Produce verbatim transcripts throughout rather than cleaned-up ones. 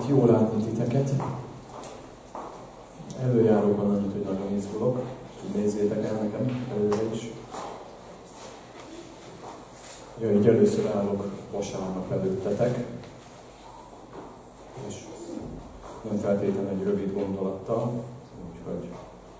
jó látni titeket. Előjáróban annyit, hogy nagyon izgulok. Nézzétek el nekem előre is. Ja, így először állok vasárnap előttetek. És nem feltétlenül egy rövid gondolattal. Úgyhogy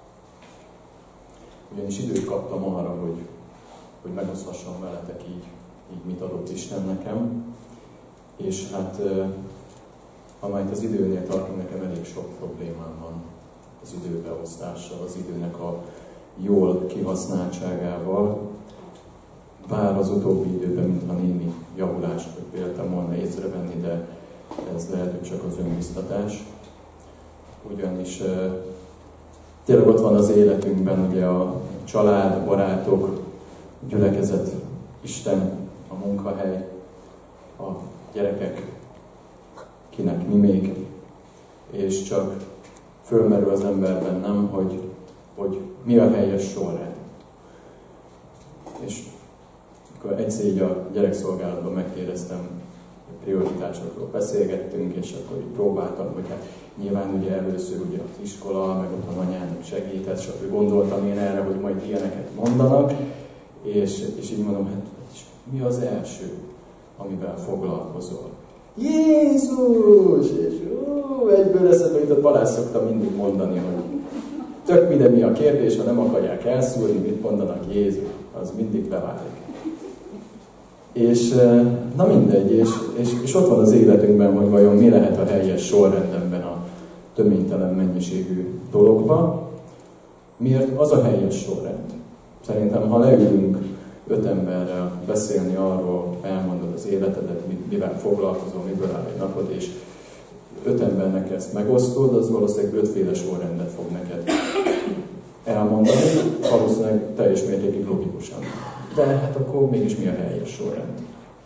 ugyanis időt kaptam arra, hogy, hogy megosztassam veletek így, így mit adott Isten nekem. És hát amelyet az időnél tartunk, nekem elég sok problémám van az időbeosztással, az időnek a jól kihasználtságával. Bár az utóbbi időben, mintha némi javulást véltem volna észrevenni, de ez lehet, hogy csak az önbiztatás. Ugyanis tényleg ott van az életünkben ugye a család, barátok, gyülekezet, Isten, a munkahely, a gyerekek, kinek mi még, és csak fölmerül az emberben, nem, hogy, hogy mi a helyes sorrend. És akkor egyszer így a gyerekszolgálatban megkérdeztem, prioritásokról beszélgettünk, és akkor így próbáltam, hogy hát nyilván ugye először ugye az iskola, meg otthon anyának segített, és akkor gondoltam én erre, hogy majd ilyeneket mondanak, és, és így mondom, hát mi az első, amivel foglalkozol? Jézus! És ú, egyből eszembe jutott, Balázs szokta mindig mondani, hogy tök minden mi a kérdés, ha nem akarják elszúrni, mit mondanak Jézus, az mindig beválik. És na mindegy, és, és, és ott van az életünkben, hogy vajon mi lehet a helyes sorrendben a töménytelen mennyiségű dologban. Miért az a helyes sorrend? Szerintem, ha leülünk öt emberrel beszélni arról, elmondod az életedet, mivel foglalkozol, miből áll egy napod, és öt embernek ezt megosztod, az valószínűleg ötféle sorrendet fog neked elmondani, valószínűleg teljes mértékig logikusan. De hát akkor mégis mi a helyes sorrend?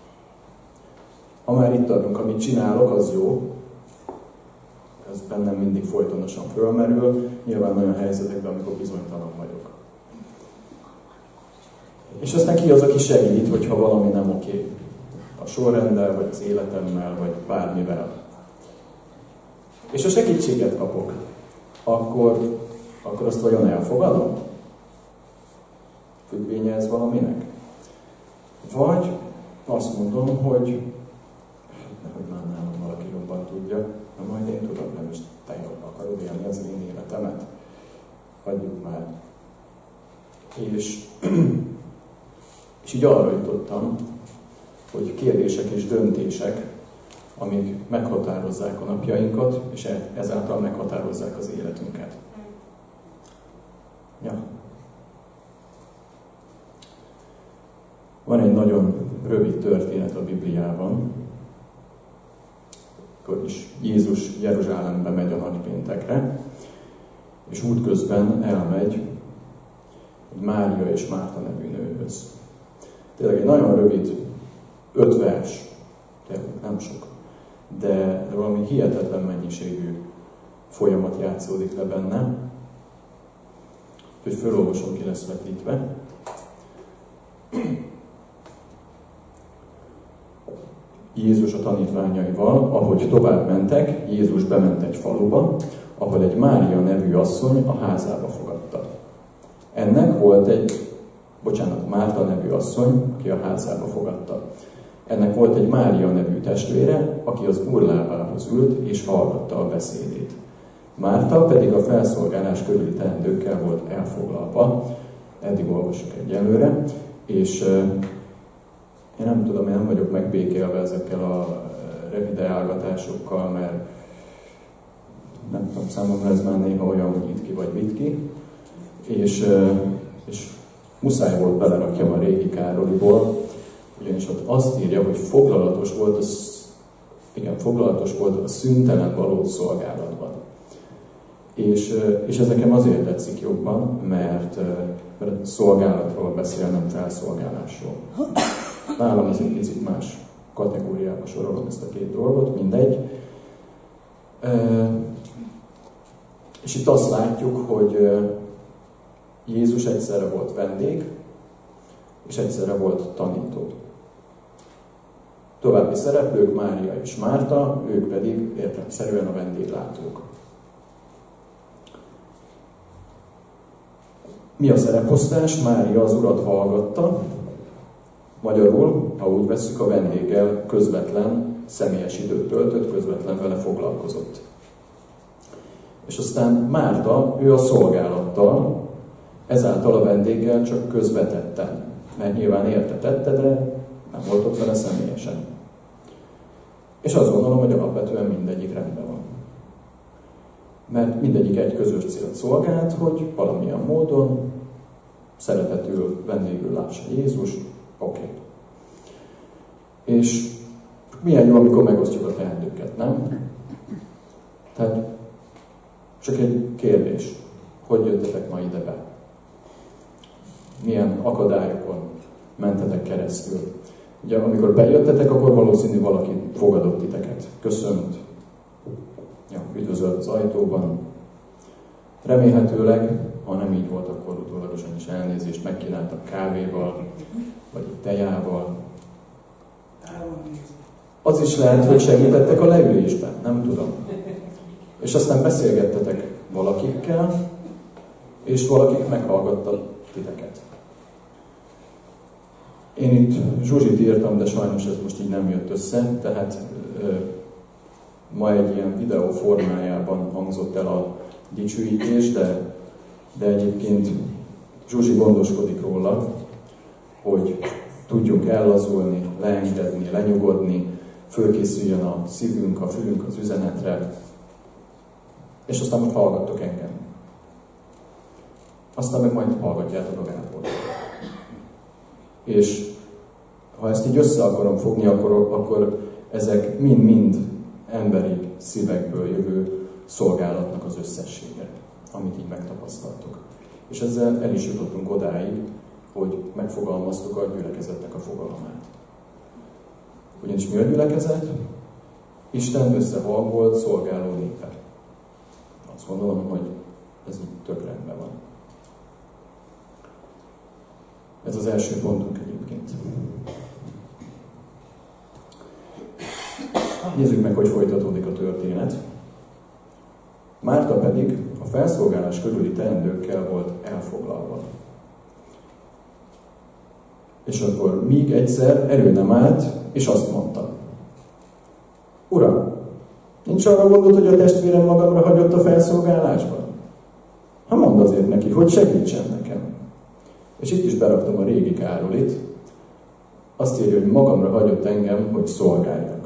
Ha már itt tartunk, amit csinálok, az jó. Ez bennem mindig folytonosan fölmerül. Nyilván olyan helyzetekben, amikor bizonytalan vagyok. És aztán ki az, aki segít, hogyha valami nem oké. A sorrenddel, vagy az életemmel, vagy bármivel. És ha segítséget kapok, akkor, akkor azt vajon elfogadom? Függvénye ez valaminek? Vagy azt mondom, hogy nehogy már nálam valaki jobban tudja, de majd én tudom, nem is te akarod élni az én életemet. Hagyjuk már. És, és így arra jutottam, hogy kérdések és döntések, amik meghatározzák a napjainkat, és ezáltal meghatározzák az életünket. Ja. Van egy nagyon rövid történet a Bibliában, akkor is Jézus Jeruzsálembe megy a nagypéntekre, és útközben elmegy egy Mária és Márta nevű nőhöz. Tényleg egy nagyon rövid, öt vers, tényleg nem sok, de valami hihetetlen mennyiségű folyamat játszódik le benne, hogy felolvasom, ki lesz vetítve. Jézus a tanítványaival, ahogy tovább mentek, Jézus bement egy faluba, ahol egy Mária nevű asszony a házába fogadta. Ennek volt egy, bocsánat, Márta nevű asszony, aki a házába fogadta. Ennek volt egy Mária nevű testvére, aki az Úr lábához ült és hallgatta a beszédét. Márta pedig a felszolgálás körüli teendőkkel volt elfoglalva. Eddig olvasok egyelőre, és én nem tudom, én nem vagyok megbékélve ezekkel a revideálgatásokkal, mert nem tudom, számomra ez már néha olyan, hogy itt ki vagy vitt ki, és, és muszáj volt belerakjam a régi Károliból, ugyanis ott azt írja, hogy foglalatos volt, az, igen, foglalatos volt a szüntelen való szolgálatban. És, és ez nekem azért tetszik jobban, mert, mert szolgálatról beszél, nem felszolgálásról. Nálam ez egy picit más kategóriába sorolom ezt a két dolgot, mindegy. És itt azt látjuk, hogy Jézus egyszerre volt vendég, és egyszerre volt tanító. További szereplők, Mária és Márta, ők pedig értelemszerűen a vendéglátók. Mi a szereposztás? Mária az Urat hallgatta, magyarul, ha úgy vesszük, a vendéggel közvetlen, személyes időt töltött, közvetlen vele foglalkozott. És aztán Márta, ő a szolgálattal, ezáltal a vendéggel csak közvetetten, mert nyilván értetette, de nem volt ott vele személyesen. És azt gondolom, hogy alapvetően mindegyik rendben van. Mert mindegyik egy közös célt szolgált, hogy valamilyen módon szeretetül, vendégül lássa Jézus. Oké. Okay. És milyen jó, amikor megosztjuk a teendőket, nem? Tehát csak egy kérdés. Hogy jöttetek ma ide be? Milyen akadályokon mentetek keresztül? Ugye, amikor bejöttetek, akkor valószínű valaki fogadott titeket. Köszönt. Ja, üdvözölt az ajtóban. Remélhetőleg, ha nem így volt, akkor utólagosan is elnézést megkínáltak kávéval, vagy tejával. Az is lehet, hogy segítettek a leülésben, nem tudom. És aztán beszélgettetek valakikkel, és valakik meghallgattak titeket. Én itt Zsuzsit írtam, de sajnos ez most így nem jött össze, tehát ö, ma egy ilyen videó formájában hangzott el a dicsőítés, de, de egyébként Zsuzsi gondoskodik róla, hogy tudjunk ellazulni, leengedni, lenyugodni, fölkészüljön a szívünk, a fülünk az üzenetre, és aztán most hallgattok engem. Aztán meg majd hallgatjátok a Gábort. És ha ezt így össze akarom fogni, akkor, akkor ezek mind-mind emberi szívekből jövő szolgálatnak az összessége, amit így megtapasztaltok. És ezzel el is jutottunk odáig, hogy megfogalmaztuk a gyülekezetnek a fogalmát. Ugyanis mi a gyülekezet? Isten összehangolt szolgáló népe. Azt gondolom, hogy ez így tök rendben van. Ez az első pontunk egyébként. Nézzük meg, hogy folytatódik a történet. Márta pedig a felszolgálás körüli teendőkkel volt elfoglalva. És akkor míg egyszer elő nem állt, és azt mondta: Uram, nincs arra gondod, hogy a testvérem magamra hagyott a felszolgálásban? Ha mondd azért neki, hogy segítsen nekem. És itt is beraktam a régi Károlit. Azt írja, hogy magamra hagyott engem, hogy szolgáljak.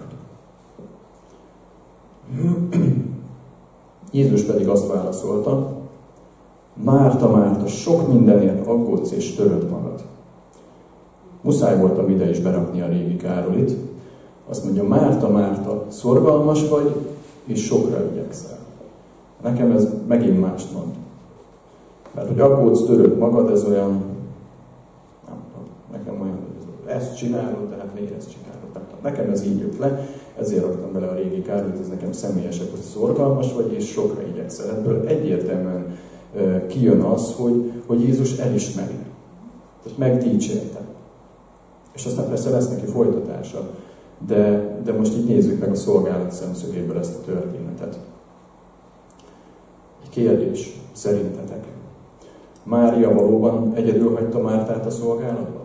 Jézus pedig azt válaszolta: Márta, Márta, sok mindenért aggódsz és töröd magad. Muszáj voltam ide is berakni a régi Károlit. Azt mondja: Márta, Márta, szorgalmas vagy, és sokra igyekszel. Nekem ez megint mást mond. Mert hogy aggódsz, töröd magad, ez olyan, nem tudom, nekem olyan, hogy ezt csinálod, tehát miért ezt csinálod. Nekem ez így jött le, ezért raktam bele a régi Károlit, ez nekem személyesek, hogy szorgalmas vagy, és sokra igyekszel. Ebből egyértelműen uh, kijön az, hogy, hogy Jézus elismeri. Tehát megdícsérte. És aztán persze lesz neki folytatása. De, de most így nézzük meg a szolgálat szemszögéből ezt a történetet. Egy kérdés szerintetek. Mária valóban egyedül hagyta Mártát a szolgálatban?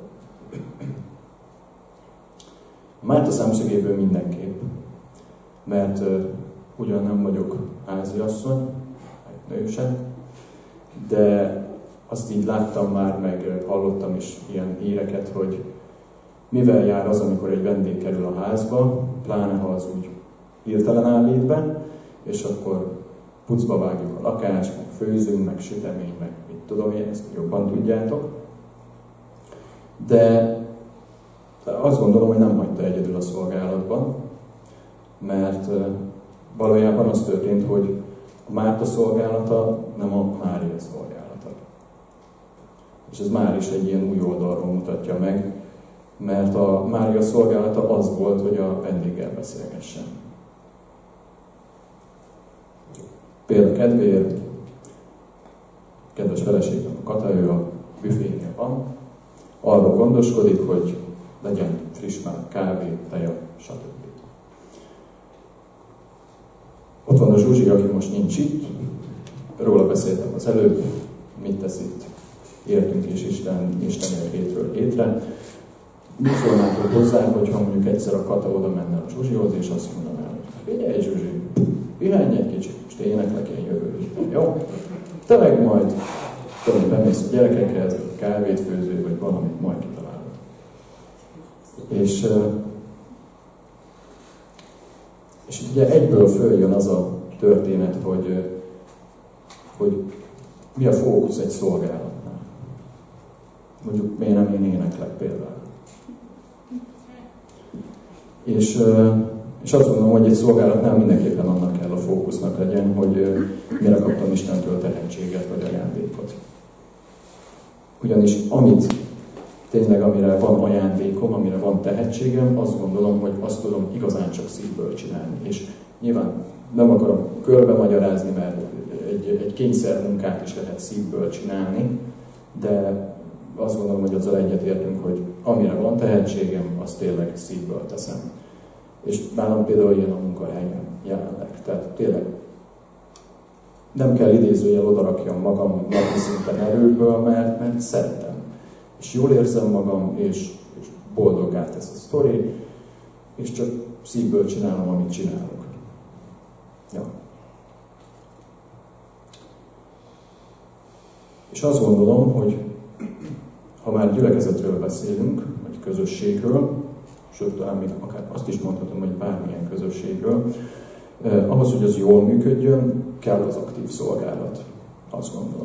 Márta szemszögéből mindenképp. Mert uh, ugyan nem vagyok háziasszony, nő sem, de azt így láttam már, meg hallottam is ilyen híreket, hogy mivel jár az, amikor egy vendég kerül a házba, pláne ha az úgy hirtelen áll létben, és akkor pucba vágjuk a lakást, meg főzünk, meg sütemény, meg mit tudom én, ezt jobban tudjátok. De azt gondolom, hogy nem hagyta egyedül a szolgálatban, mert valójában az történt, hogy a Márta szolgálata nem a Mária szolgálata. És ez már is egy ilyen új oldalról mutatja meg, mert a Mária szolgálata az volt, hogy a vendéggel beszélgessen. Például kedvéért, kedves feleségem a Kata, ő a büfénél van, arról gondoskodik, hogy legyen friss már kávé, teja, stb. Ott van a Zsuzsi, aki most nincs itt, róla beszéltem az előbb, mit tesz itt, értünk és Isten, Istenért hétről hétre. Mit szólnátok hozzá, hogyha mondjuk egyszer a Kata oda menne a Zsuzsihoz, és azt mondaná, hogy figyelj Zsuzsi, pihenj egy kicsit, most éneklek én jövő héten, jó? Te meg majd, tudom, bemész a gyerekekhez, kávét főző, vagy valamit majd kitalálod. És, és ugye egyből följön az a történet, hogy, hogy mi a fókusz egy szolgálatnál. Mondjuk miért nem én éneklek például. És, és azt gondolom, hogy egy szolgálatnál mindenképpen annak kell a fókusznak legyen, hogy mire kaptam Istentől tehetséget vagy ajándékot. Ugyanis amit tényleg, amire van ajándékom, amire van tehetségem, azt gondolom, hogy azt tudom igazán csak szívből csinálni. És nyilván nem akarom körbe magyarázni, mert egy, egy kényszermunkát is lehet szívből csinálni, de azt gondolom, hogy azzal egyetértünk, hogy amire van tehetségem, azt tényleg szívből teszem. És nálam például ilyen a munkahelyem jelenleg. Tehát tényleg nem kell idézőjel odarakjam magam napi szinten erőből, mert, mert szeretem. És jól érzem magam, és, és boldoggá tesz a sztori, és csak szívből csinálom, amit csinálok. Ja. És azt gondolom, hogy ha már gyülekezetről beszélünk, vagy közösségről, sőt, talán még akár azt is mondhatom, hogy bármilyen közösségről, eh, ahhoz, hogy az jól működjön, kell az aktív szolgálat. Azt gondolom.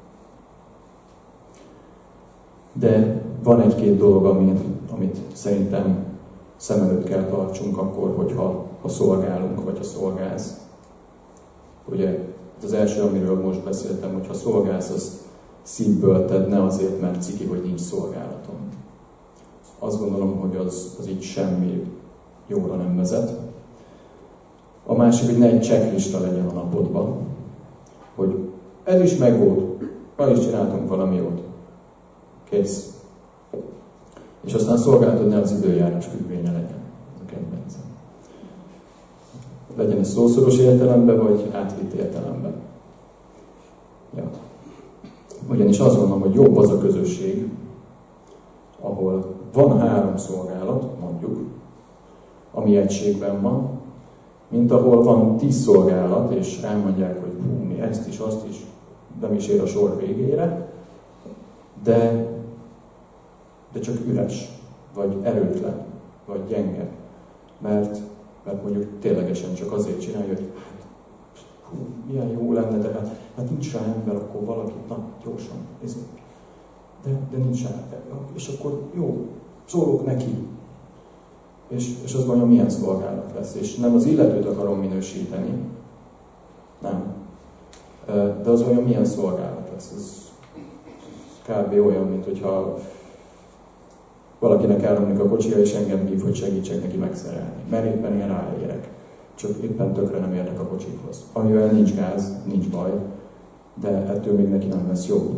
De van egy-két dolog, amit, amit szerintem szem előtt kell tartsunk akkor, hogyha ha szolgálunk, vagy ha szolgálsz. Ugye az első, amiről most beszéltem, hogy ha szolgálsz, az szívből tedd, ne azért, mert ciki, hogy nincs szolgálatom. Azt gondolom, hogy az, az így semmi jóra nem vezet. A másik, hogy ne egy checklista legyen a napodban, hogy ez is megvolt, ma is csináltunk valami jót. Kész. És aztán szolgálatod ne az időjárás függvénye legyen. A kedvencem. Legyen ez szószoros értelemben, vagy átvitt értelemben. Ja. Ugyanis azt gondolom, hogy jobb az a közösség, ahol van három szolgálat, mondjuk, ami egységben van, mint ahol van tíz szolgálat, és elmondják, hogy hú, mi ezt is, azt is, nem is ér a sor végére, de, de csak üres, vagy erőtlen, vagy gyenge. Mert, mert mondjuk ténylegesen csak azért csinálja, hogy hát, hú, milyen jó lenne, de hát, hát nincs rá ember, akkor valaki, na, gyorsan, ez, de, de nincs rá, és akkor jó, szólok neki. És, és az vajon milyen szolgálat lesz. És nem az illetőt akarom minősíteni, nem. De az vajon milyen szolgálat lesz. Ez kb. Olyan, mint hogyha valakinek elromlik a kocsia, és engem hív, hogy segítsek neki megszerelni. Mert éppen én ráérek. Csak éppen tökre nem értek a kocsikhoz. Amivel nincs gáz, nincs baj, de ettől még neki nem lesz jó.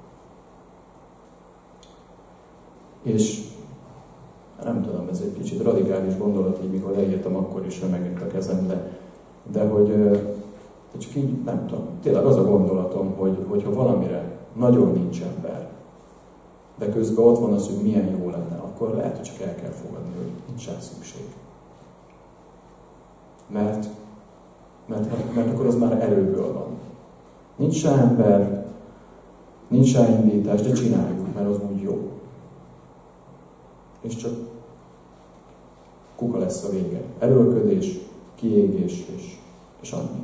És nem tudom, ez egy kicsit radikális gondolat, így mikor leírtam, akkor is remegett a kezem, de, de hogy de csak így, nem tudom, tényleg az a gondolatom, hogy, hogyha valamire nagyon nincs ember, de közben ott van az, hogy milyen jó lenne, akkor lehet, hogy csak el kell fogadni, hogy nincs rá szükség. Mert, mert, mert akkor az már erőből van. Nincs rá ember, nincs rá indítás, de csináljuk, mert az úgy jó. És csak kuka lesz a vége. Erőlködés, kiégés, és, és annyi.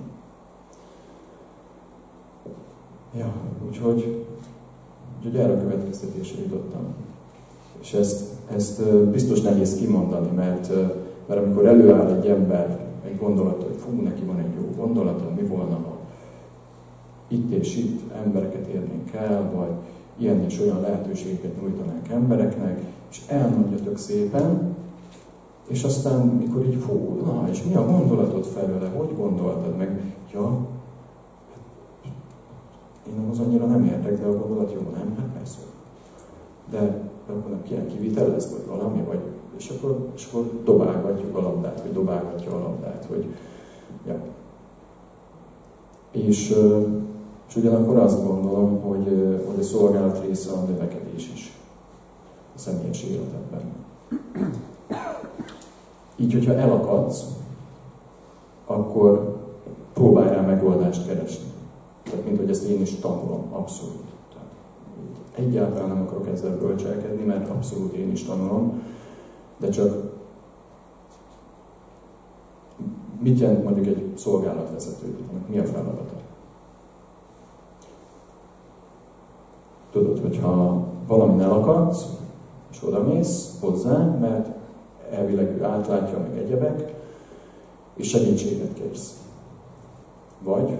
Ja, úgyhogy, úgyhogy erre a következtetésre jutottam. És ezt, ezt biztos nehéz kimondani, mert, mert amikor előáll egy ember egy gondolat, hogy fú, neki van egy jó gondolata, mi volna, ha itt és itt embereket érnénk el, vagy ilyen és olyan lehetőségeket nyújtanánk embereknek, és elmondja tök szépen, és aztán, mikor így, fú, na, és mi a gondolatod felőle, hogy gondoltad meg? Ja, én az annyira nem értek, de a gondolat jó, nem? Hát persze. De akkor kéne kivitelez, vagy valami, vagy, és akkor, és akkor dobálgatjuk a labdát, vagy dobálgatja a labdát, hogy ja. És, és ugyanakkor azt gondolom, hogy, hogy a szolgálat része a növekedés is a személyes életedben. Így, hogyha elakadsz, akkor próbáljál megoldást keresni. Tehát, mint hogy ezt én is tanulom, abszolút. Tehát, egyáltalán nem akarok ezzel bölcselkedni, mert abszolút én is tanulom, de csak mit jelent mondjuk egy szolgálatvezetőnek? Mi a feladata? Tudod, hogyha valamin elakadsz, és odamész hozzá, mert elvileg ő átlátja meg egyebek, és segítséget kérsz. Vagy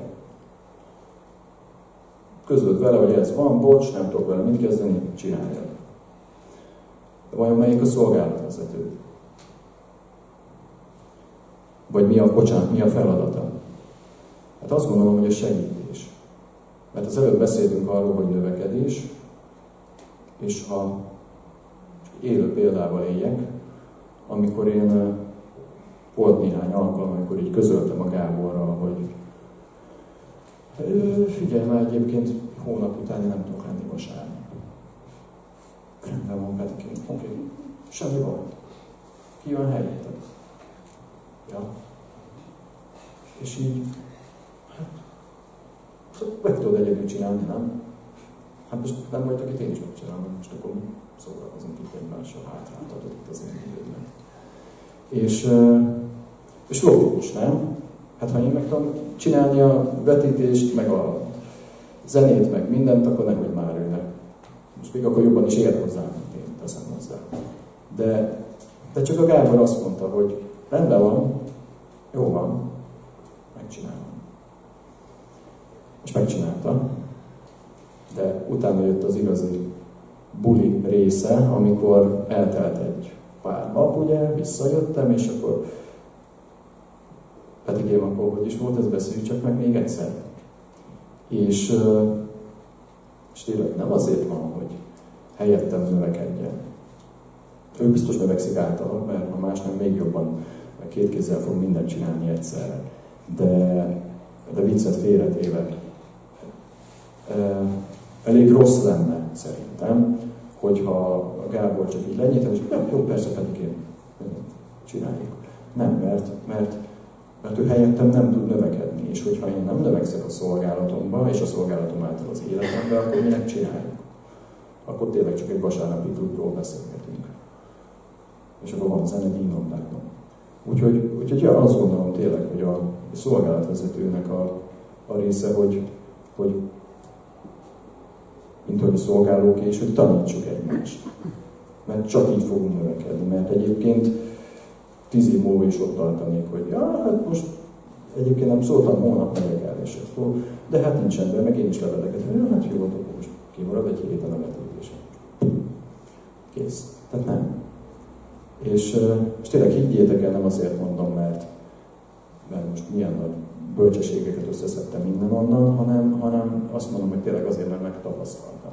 közöld vele, hogy ez van, bocs, nem tudok vele mit kezdeni, csináljad. De vajon melyik a szolgálatvezető? Vagy mi a, bocsánat, mi a feladata? Hát azt gondolom, hogy a segítés. Mert az előbb beszéltünk arról, hogy növekedés, és ha élő példával éljek, amikor én volt néhány alkalom, amikor így közöltem a Gáborral, hogy figyelj már, egyébként hónap után én nem tudok lenni vasárnap. Rendben van, Petikén, oké, okay. Semmi baj. Ki van helyetted? Ja. És így, hát, meg tudod egyedül csinálni, nem? Hát most nem vagytok itt, én is megcsinálom, most akkor szórakozunk itt egymással, hátráltatod itt az én időben. És, és logikus, nem? Hát ha én meg tudom csinálni a vetítést, meg a zenét, meg mindent, akkor nehogy már őnek. Most még akkor jobban is ért hozzá, mint én teszem hozzá. De, de csak a Gábor azt mondta, hogy rendben van, jó van, megcsinálom. És megcsináltam. De utána jött az igazi buli része, amikor eltelt egy pár nap, ugye, visszajöttem, és akkor pedig én akkor, hogy is volt, ez beszéljük csak meg még egyszer. És, és tényleg nem azért van, hogy helyettem növekedjen. Ő biztos növekszik általában, mert ha más nem, még jobban, mert két kézzel fog mindent csinálni egyszerre. De, de viccet félretéve. Elég rossz lenne szerintem, hogyha a Gábor csak így lenyítem, és jó, persze, pedig én csináljuk. Nem, mert, mert, mert ő helyettem nem tud növekedni, és hogyha én nem növekszek a szolgálatomba, és a szolgálatom által az életembe, akkor minek csináljuk? Akkor tényleg csak egy vasárnapi tudról beszélgetünk. És akkor van zene, dínom, látom. Úgyhogy, úgyhogy ja, azt gondolom tényleg, hogy a szolgálatvezetőnek a, a része, hogy, hogy mint hogy a szolgálók, és hogy tanítsuk egymást. Mert csak így fogunk növekedni, mert egyébként tíz év múlva is ott tartanék, hogy ja, hát most egyébként nem szóltam, hónap megyek el, és akkor, de hát nincsen, de meg én is leveleket, hogy ja, hát jó, akkor most kimarad egy héten a vetítés. Kész. Tehát nem. És, és tényleg higgyétek el, nem azért mondom, mert, mert most milyen nagy bölcsességeket összeszedtem minden onnan, hanem, hanem azt mondom, hogy tényleg azért, mert megtapasztaltam.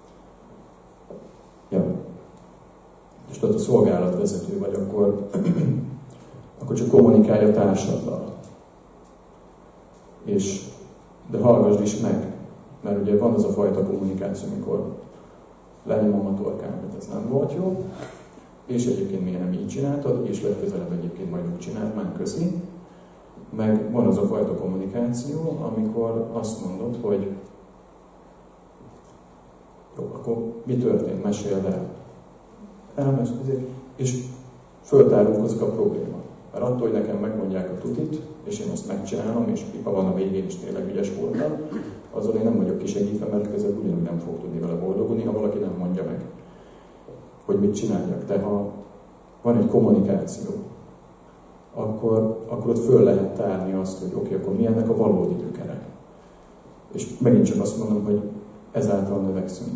Ja. És tudod, a szolgálatvezető vagy, akkor, akkor csak kommunikálj a társaddal. És, de hallgassd is meg, mert ugye van az a fajta kommunikáció, amikor lenyomom a torkámat, ez nem volt jó, és egyébként miért nem így csináltad, és legközelebb egyébként majd úgy csináld, már köszi. Meg van az a fajta kommunikáció, amikor azt mondod, hogy jó, akkor mi történt, meséld el. Elmeséld, és föltárulkozik a probléma. Mert attól, hogy nekem megmondják a tutit, és én azt megcsinálom, és pipa van a végén, és tényleg ügyes voltam, azzal én nem vagyok kisegítve, mert közben ugyanúgy nem fog tudni vele boldogulni, ha valaki nem mondja meg, hogy mit csináljak. De ha van egy kommunikáció, akkor, akkor ott föl lehet tárni azt, hogy oké, okay, akkor mi ennek a valódi gyökere. És megint csak azt mondom, hogy ezáltal növekszünk.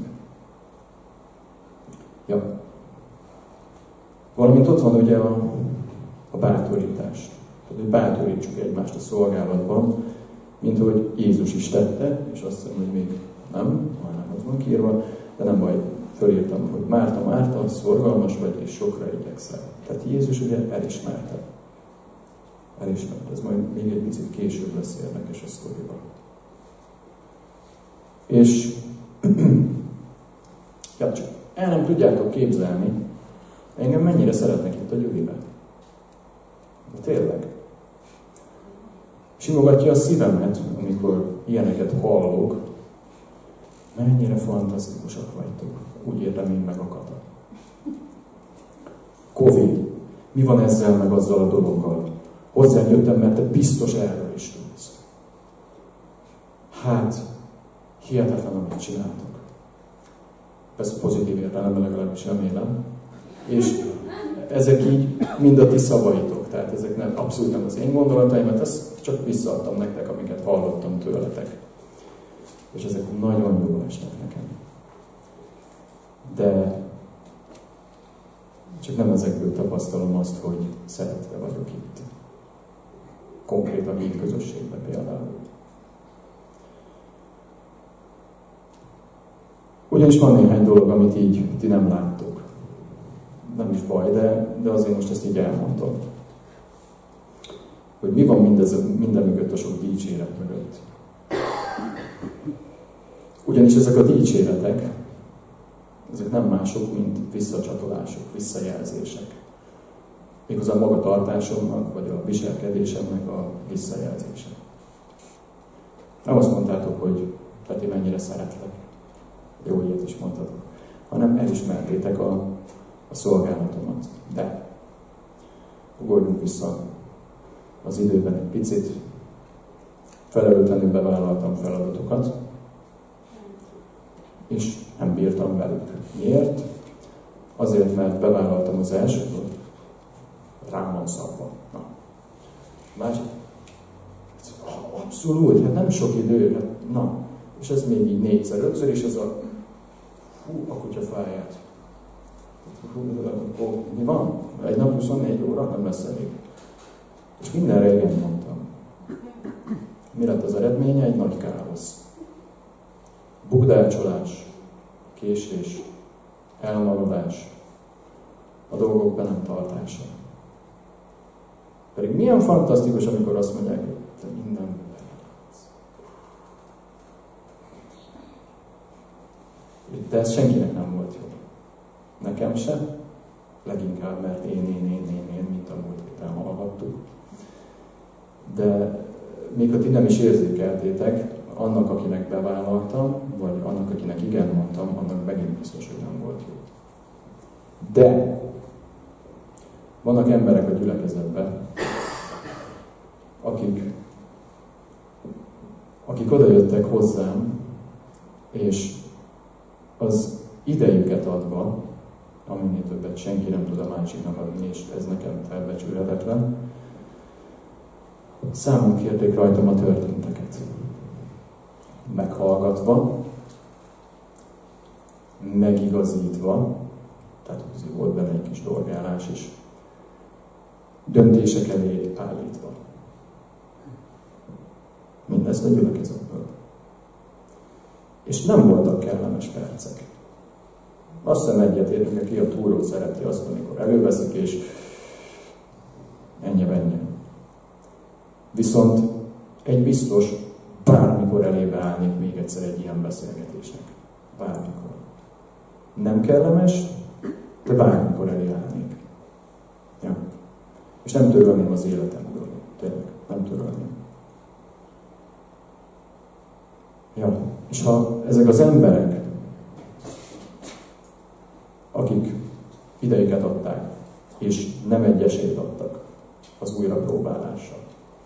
Ja. Valamint ott van ugye a, a bátorítás. Tehát, hogy bátorítsuk egymást a szolgálatban, mint ahogy Jézus is tette, és azt hiszem, hogy még nem, már nem ott van kiírva, de nem baj, fölírtam, hogy Márta, Márta, szorgalmas vagy, és sokra igyekszel. Tehát Jézus ugye elismerte. Elismerte. Ez majd még egy picit később lesz érdekes a sztoriban. És ja, csak el nem tudjátok képzelni, engem mennyire szeretnek itt a Gyuriben. De tényleg. Simogatja a szívemet, amikor ilyeneket hallok, mennyire fantasztikusak vagytok. Úgy értem én meg a Kata. Covid. Mi van ezzel meg azzal a dologgal? Hozzám jöttem, mert te biztos erről is tudsz. Hát, hihetetlen, amit csináltok. Persze pozitív értelemben legalábbis remélem. És ezek így mind a ti szavaitok. Tehát ezek nem, abszolút nem az én gondolataimat, ezt csak visszaadtam nektek, amiket hallottam tőletek. És ezek nagyon jól esnek nekem. De csak nem ezekből tapasztalom azt, hogy szeretve vagyok itt. Konkrétan így közösségben például. Ugyanis van néhány dolog, amit így ti nem láttok. Nem is baj, de, de azért most ezt így elmondom. Hogy mi van mindez, minden mögött a sok dicséret mögött. Ugyanis ezek a dicséretek, ezek nem mások, mint visszacsatolások, visszajelzések. Méghozzá a magatartásomnak, vagy a viselkedésemnek a visszajelzése. Nem azt mondtátok, hogy Peti, mennyire szeretlek. Jó, ilyet is mondhatok. Hanem elismertétek a, a szolgálatomat. De ugorjunk vissza az időben egy picit. Felelőtlenül bevállaltam feladatokat, és nem bírtam velük. Miért? Azért, mert bevállaltam az elsőt, rám van szabva. Na. Másik. Abszolút, hát nem sok idő. Hát, na. És ez még így négyszer, ötször, és ez a hú, a kutya fáját. Hú, mi van? Egy nap huszonnégy óra? Nem lesz elég. És mindenre igen mondtam. Mi lett az eredménye? Egy nagy káosz. Bukdácsolás, késés, elmaradás, a dolgok be nem tartása. Pedig milyen fantasztikus, amikor azt mondják, hogy te mindenben belátsz. De ez senkinek nem volt jó. Nekem sem, leginkább, mert én, én, én, én, én, mint a múlt héten hallhattuk. De még ha ti nem is érzékeltétek, annak, akinek bevállaltam, vagy annak, akinek igen mondtam, annak megint biztos, hogy nem volt jó. De vannak emberek a gyülekezetben, akik, akik odajöttek hozzám, és az idejüket adva, aminél többet senki nem tud a másiknak adni, és ez nekem felbecsülhetetlen, számon kérték rajtam a történteket. Meghallgatva, megigazítva, tehát azért volt benne egy kis dorgálás is, döntések elé állítva. Mindezt a gyülekezetből. És nem voltak kellemes percek. Azt hiszem egyetértünk, aki a túrót szereti azt, amikor előveszik, és ennyi-ennyi. Viszont egy biztos, bármikor elébe állnék még egyszer egy ilyen beszélgetésnek. Bármikor. Nem kellemes, de bármikor elé állnék. Ja. És nem törölném az életemből. Tényleg, nem törölném. Ja. És ha ezek az emberek, akik idejüket adták, és nem egy esélyt adtak az újrapróbálással,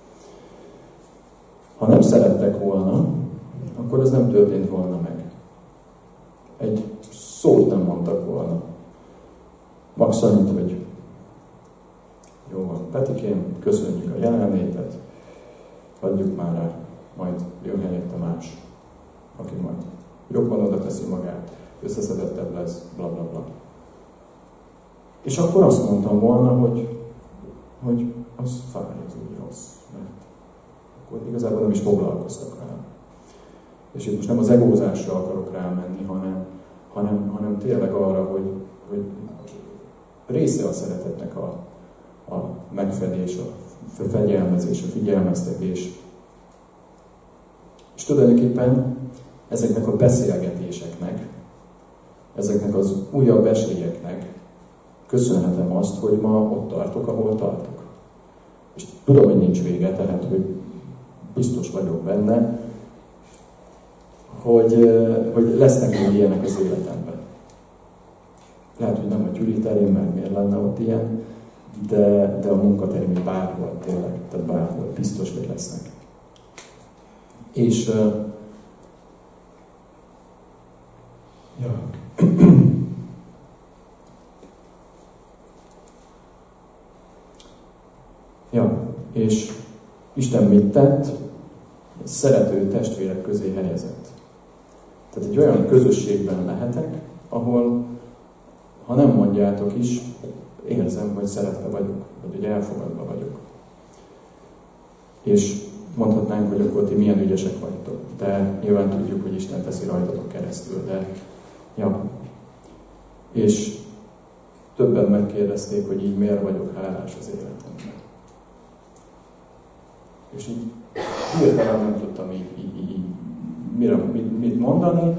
ha nem szerettek volna, akkor ez nem történt volna meg. Egy szót nem mondtak volna. Max annyit, hogy jó van, Petikém, köszönjük a jelenlétet, adjuk már rá, majd jön helyette más, aki majd jobban oda teszi magát, összeszedettebb lesz, bla bla bla. És akkor azt mondtam volna, hogy, hogy az fáj, az úgy rossz, mert akkor igazából nem is foglalkoztak rá. És itt most nem az egózásra akarok rámenni, hanem, hanem, hanem tényleg arra, hogy, hogy része a szeretetnek a, a megfedés, a fegyelmezés, a figyelmeztetés. És tulajdonképpen ezeknek a beszélgetéseknek, ezeknek az újabb esélyeknek köszönhetem azt, hogy ma ott tartok, ahol tartok. És tudom, hogy nincs vége, tehát hogy biztos vagyok benne, hogy, hogy lesznek még ilyenek az életemben. Lehet, hogy nem a Gyuri terén, mert miért lenne ott ilyen, de, de a munkaterén bárhol tényleg, tehát bárhol biztos, hogy lesznek. És uh, ja. ja, és Isten mit tett? Szerető testvérek közé helyezett. Tehát egy olyan közösségben lehetek, ahol, ha nem mondjátok is, érzem, hogy szeretve vagyok, vagy hogy elfogadva vagyok. És mondhatnánk, hogy akkor ti milyen ügyesek vagytok. De nyilván tudjuk, hogy Isten teszi rajtatok keresztül. De, ja. És többen megkérdezték, hogy így miért vagyok hálás az életemben. És így hirtelen nem tudtam így, így, így mire, mit, mit mondani.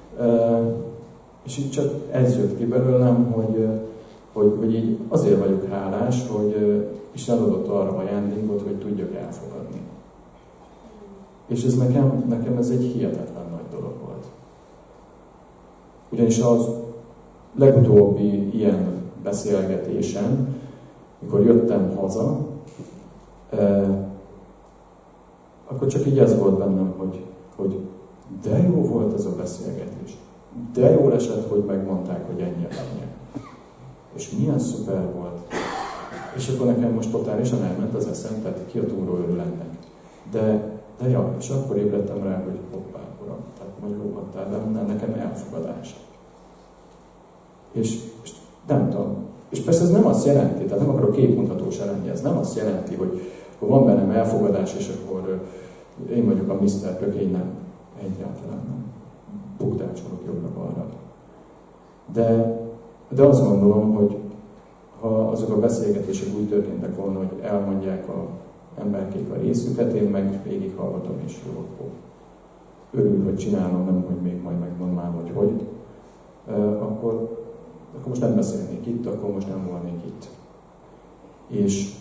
És így csak ez jött ki belőlem, hogy, hogy, hogy így azért vagyok hálás, hogy Isten adott arra ajándékot, hogy tudjak elfogadni. És ez nekem, nekem ez egy hihetetlen nagy dolog volt. Ugyanis az legutóbbi ilyen beszélgetésen, mikor jöttem haza, eh, akkor csak így ez volt bennem, hogy, hogy de jó volt ez a beszélgetés. De jól esett, hogy megmondták, hogy ennyi ennyi. És milyen szuper volt. És akkor nekem most totálisan elment az eszem, tehát ki a túlról örül ennek. De, de ja, és akkor ébredtem rá, hogy hoppá, uram, tehát magyarul adtál be, nekem elfogadás. És, és nem tudom. És persze ez nem azt jelenti, tehát nem akarok képmutató se lenni, ez nem azt jelenti, hogy ha van bennem elfogadás, és akkor én vagyok a miszter Tökény, nem. Egyáltalán nem. Bukdácsolok jobbra-balra. De, de azt gondolom, hogy ha azok a beszélgetések úgy történtek volna, hogy elmondják az emberkék a részüket, én meg végighallgatom, és jó, akkor örül, hogy csinálom, nem, hogy még majd megmondom, hogy hogy, akkor, akkor most nem beszélnék itt, akkor most nem volnék itt. És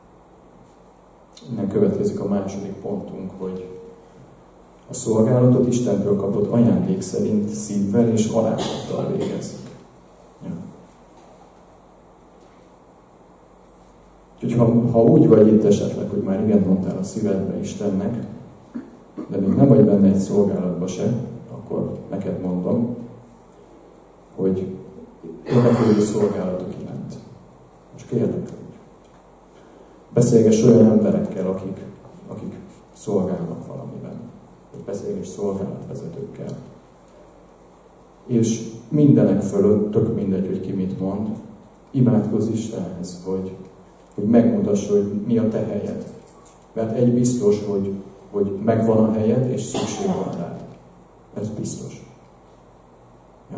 innen következik a második pontunk, hogy a szolgálatot Istentől kapott ajándék szerint szívvel és alázattal végezzük. Ja. Úgyhogy ha, ha úgy vagy itt esetleg, hogy már igen mondtál a szívedbe Istennek, de még nem vagy benne egy szolgálatba se, akkor neked mondom, hogy érdeklődő szolgálatok iránt. Most kérlek, hogy beszélgess olyan emberekkel, akik, akik szolgálnak valamiben. Hogy beszélgess szolgálatvezetőkkel. És mindenek fölött, tök mindegy, hogy ki mit mond, imádkozz Istenhez, hogy, hogy megmutassa, hogy mi a te helyed. Mert egy biztos, hogy, hogy megvan a helyed, és szükség van rá. Ez biztos. Ja.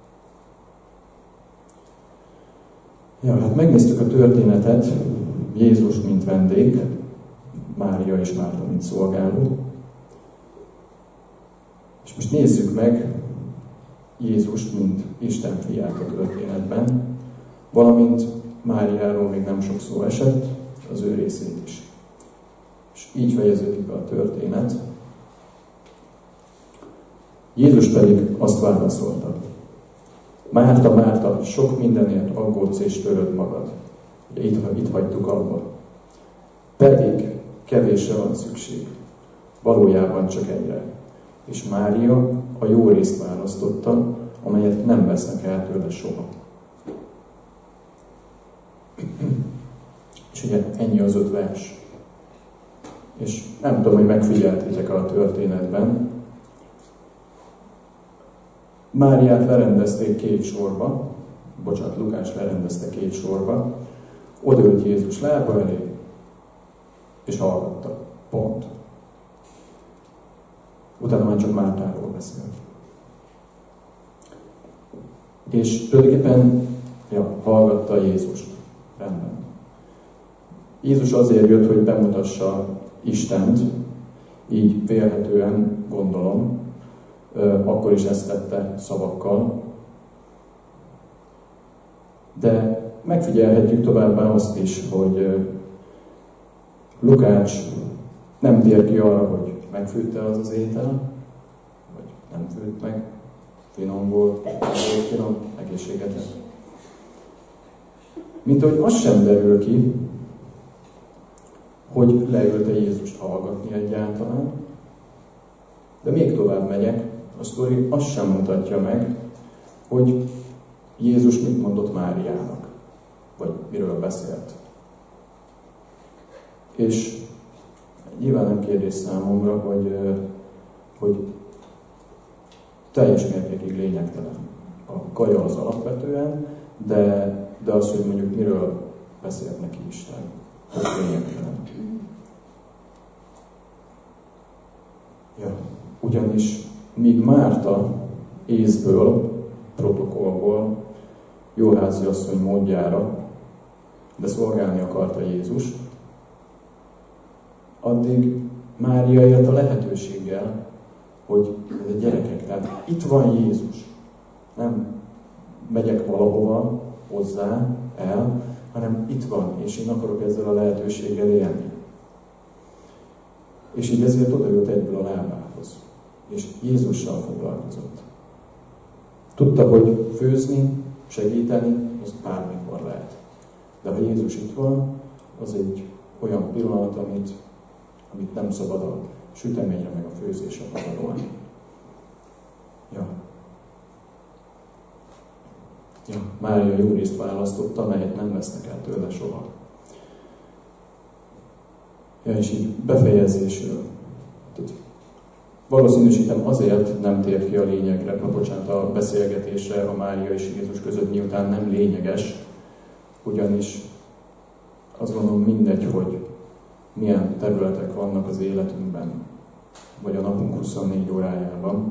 Ja, hát megnéztük a történetet, Jézus mint vendég, Mária és Márta mint szolgáló. És most nézzük meg Jézust, mint Isten fiát a történetben, valamint Máriáról még nem sok szó esett, az ő részét is. És így fejeződik be a történet. Jézus pedig azt válaszolta: Márta, Márta, sok mindenért aggódsz és töröd magad. Itt, itt hagytuk abba. Pedig kevésre van szükség. Valójában csak egyre. És Mária a jó részt választotta, amelyet nem vesznek el tőle soha. És ugye ennyi az öt vers. És nem tudom, hogy megfigyeltétek a történetben. Máriát lerendezték két sorba, bocsánat, Lukás lerendezte két sorba, odaült Jézus lába elé, és hallgatta. Pont. Utána már csak Mártáról beszél. És tulajdonképpen ja, hallgatta Jézust. Rendben. Jézus azért jött, hogy bemutassa Istent, így vélhetően gondolom, akkor is ezt tette szavakkal. De megfigyelhetjük továbbá azt is, hogy Lukács nem tér ki arra, hogy megfőtte az az étel, vagy nem főtt meg, finom volt, nem volt finom, egészségetek. Mint hogy az sem derül ki, hogy leült-e Jézust hallgatni egyáltalán. De még tovább megyek, a sztori azt sem mutatja meg, hogy Jézus mit mondott Máriának, vagy miről beszélt. És nyilván nem kérdés számomra, hogy, hogy teljes mértékig lényegtelen. A kaja az alapvetően, de, de az, hogy mondjuk miről beszélt neki Isten, az lényegtelen. Ja, ugyanis míg Márta észből, protokollból, jóházi asszony módjára, de szolgálni akarta Jézust, addig Mária élt a lehetőséggel, hogy ez a gyerekek, tehát itt van Jézus. Nem megyek valahova hozzá, el, hanem itt van, és én akarok ezzel a lehetőséggel élni. És így ezért odajött egyből a lábához, és Jézussal foglalkozott. Tudta, hogy főzni, segíteni, az bármikor lehet. De ha Jézus itt van, az egy olyan pillanat, amit, amit nem szabad a süteményre, meg a főzésre padarolni. Ja. Ja, Mária jó részt választotta, melyet nem vesznek el tőle soha. Ja, és így befejezésül. Tehát valószínűsítem azért nem tér ki a lényegre, ha bocsánat, a beszélgetésre a Mária és Jézus között, miután nem lényeges, ugyanis azt gondolom mindegy, hogy milyen területek vannak az életünkben, vagy a napunk huszonnégy órájában.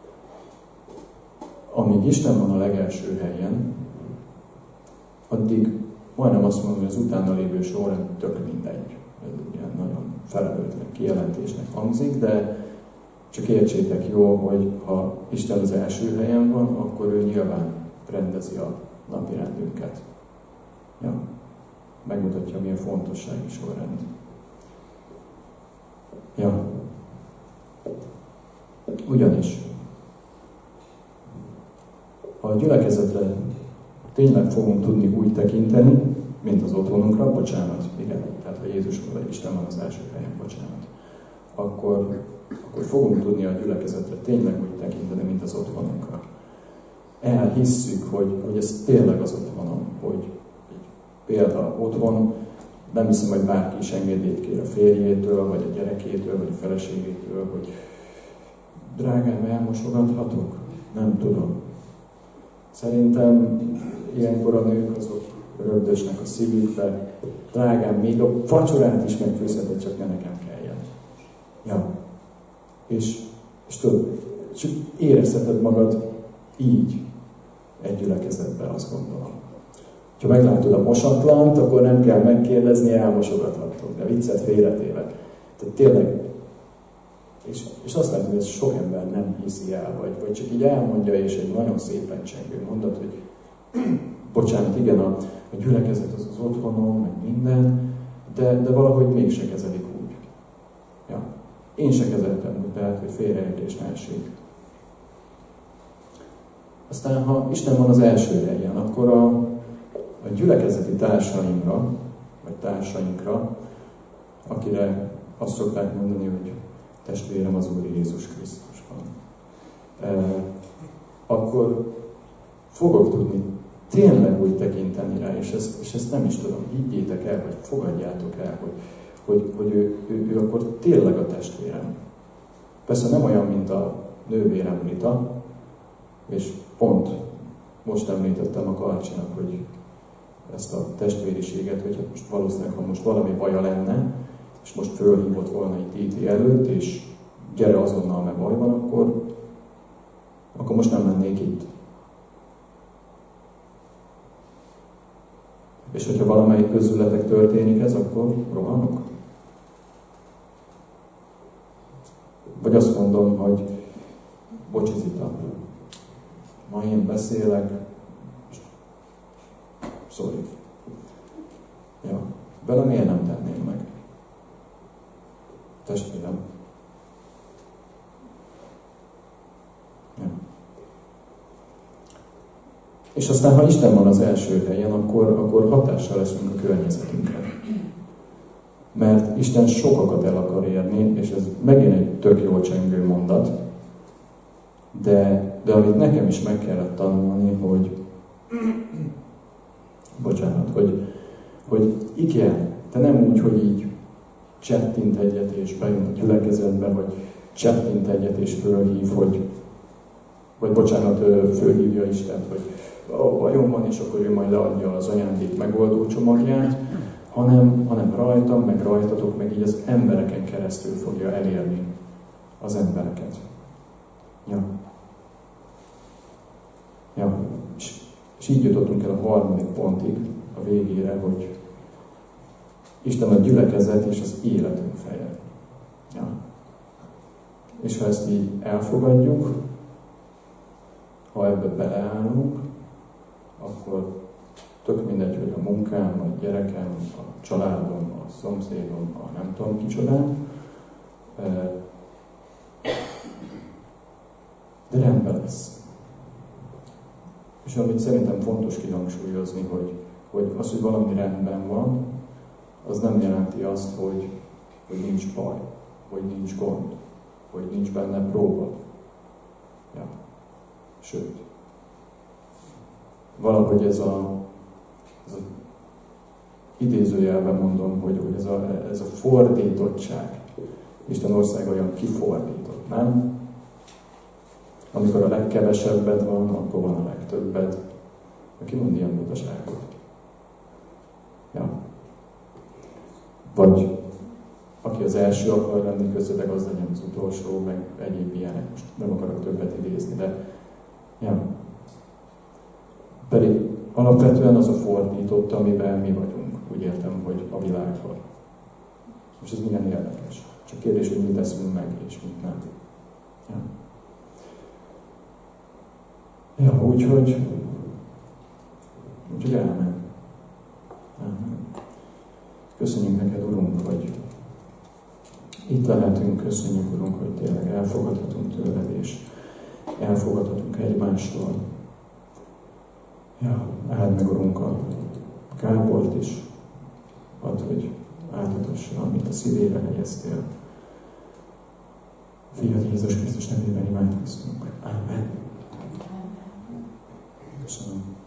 Amíg Isten van a legelső helyen, addig majdnem azt mondom, hogy az utána lévő sorrend tök mindegy. Ez ilyen nagyon felelőtlen kijelentésnek hangzik, de csak értsétek jó, hogy ha Isten az első helyen van, akkor ő nyilván rendezi a napi rendünket. Ja, megmutatja, milyen fontossági sorrend. Ja. Ugyanis, ha a gyülekezetre tényleg fogunk tudni úgy tekinteni, mint az otthonunkra, bocsánat, igen, tehát ha Jézus vagy Isten van az első helyen, bocsánat, akkor, akkor fogunk tudni a gyülekezetre tényleg úgy tekinteni, mint az otthonunkra. Elhisszük, hogy, hogy ez tényleg az otthonom, hogy például otthon, nem hiszem, hogy bárki is engedélyt kér a férjétől, vagy a gyerekétől, vagy a feleségétől, hogy drágám, elmosogathatok? Nem tudom. Szerintem ilyenkor a nők azok rögdösnek a szívükbe. Drágám, még a vacsorát is megfőzheted, csak ne nekem kelljen. Ja. És, és tudod, csak érezheted magad így egy gyülekezetben, azt gondolom. Ha meglátod a mosatlant, akkor nem kell megkérdezni, elmosogathatok. De viccet félretéve. Tehát tényleg, és, és azt látom, hogy ez sok ember nem hiszi el, vagy, vagy csak így elmondja, és egy nagyon szépen csengő mondat, hogy bocsánat, igen, a, a gyülekezet az az otthonom, meg minden, de, de valahogy mégse kezelik úgy. Ja. Én se kezeltem úgy, tehát, hogy félreértés ne essék. Aztán, ha Isten van az első helyen, akkor a, a gyülekezeti társainkra, vagy társainkra, akire azt szokták mondani, hogy testvérem az Úr Jézus Krisztusban, e, akkor fogok tudni tényleg úgy tekinteni rá, és ezt, és ezt nem is tudom, higgyétek el, vagy fogadjátok el, hogy, hogy, hogy ő, ő, ő akkor tényleg a testvérem. Persze nem olyan, mint a nővérem Rita, és pont most említettem a Karcsinak, hogy ezt a testvériséget, hogy most valószínűleg, ha most valami baja lenne, és most fölhívott volna egy Titi előtt, és gyere azonnal, mert baj van, akkor, akkor most nem lennék itt. És hogyha valamelyik közületek történik ez, akkor rohanok? Vagy azt mondom, hogy bocsi Zita, ma én beszélek, sorry. Ja, vele miért nem tenném meg? Testvérem. Ja. És aztán, ha Isten van az első helyen, akkor, akkor hatással leszünk a környezetünkre. Mert Isten sokakat el akar érni, és ez megint egy tök jól csengő mondat, de, de amit nekem is meg kellett tanulni, hogy bocsánat, hogy, hogy igen, te nem úgy, hogy így csettint egyet és bejön a gyülekezetbe, vagy csettint egyet és fölhív, hogy vagy bocsánat, fölhívja Istent, hogy a bajom van, és akkor ő majd leadja az ajándék megoldó csomagját, hanem, hanem rajtam, meg rajtatok, meg így az embereken keresztül fogja elérni az embereket. Ja. Ja. És, és így jutottunk el a harmadik pontig, a végére, hogy Isten a gyülekezet és az életünk feje. Ja. És ha ezt így elfogadjuk, ha ebbe beleállunk, akkor tök mindegy, hogy a munkám, a gyerekem, a családom, a szomszédom, a nem tudom kicsodám, de rendben lesz. És amit szerintem fontos kihangsúlyozni, hogy, hogy az, hogy valami rendben van, az nem jelenti azt, hogy, hogy nincs baj, hogy nincs gond, hogy nincs benne próba. Ja. Sőt, valahogy ez a, ez a idézőjelben mondom, hogy, hogy ez, a, ez a fordítottság, Isten országa olyan kifordított, nem? Amikor a legkevesebbed van, akkor van a legtöbbed. Aki mond ilyen butaságot? Ja. Vagy aki az első akar lenni közöttek, az legyen az utolsó, meg egyéb ilyenek. Most nem akarok többet idézni, de ja. Pedig alapvetően az a fordított, amiben mi vagyunk. Úgy értem, hogy a világban. És ez milyen érdekes. Csak kérdés, hogy mit teszünk meg, és mit nem. Ja. Ja, úgyhogy... Úgyhogy elmen. Elmen. Köszönjük neked, Urunk, hogy itt lehetünk, köszönjük, Urunk, hogy tényleg elfogadhatunk tőled, és elfogadhatunk egymástól. Ja, áld meg, Urunk, a Gábort is, add, hogy átadhassa, amit a szívére helyeztél. Fiad Jézus Krisztus nevében imádkoztunk. Amen. Köszönöm.